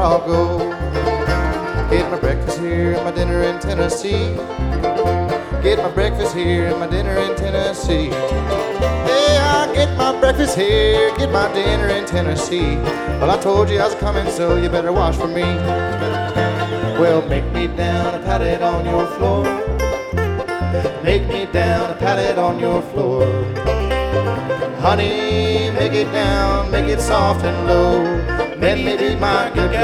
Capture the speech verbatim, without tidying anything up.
I'll go. Get my breakfast here and my dinner in Tennessee. Get my breakfast here and my dinner in Tennessee. Hey, I get my breakfast here, get my dinner in Tennessee. Well, I told you I was coming, so you better watch for me. Well, make me down a pallet on your floor. Make me down a pallet on your floor. Honey, make it down, make it soft and low. Then maybe my good